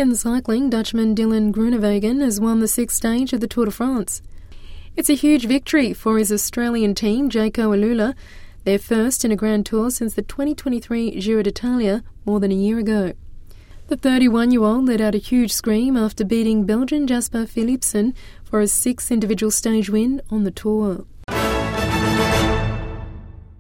In cycling, Dutchman Dylan Groenewegen has won the sixth stage of the Tour de France. It's a huge victory for his Australian team, Jayco Alula, their first in a Grand Tour since the 2023 Giro d'Italia more than a year ago. The 31-year-old let out a huge scream after beating Belgian Jasper Philipsen for his sixth individual stage win on the Tour.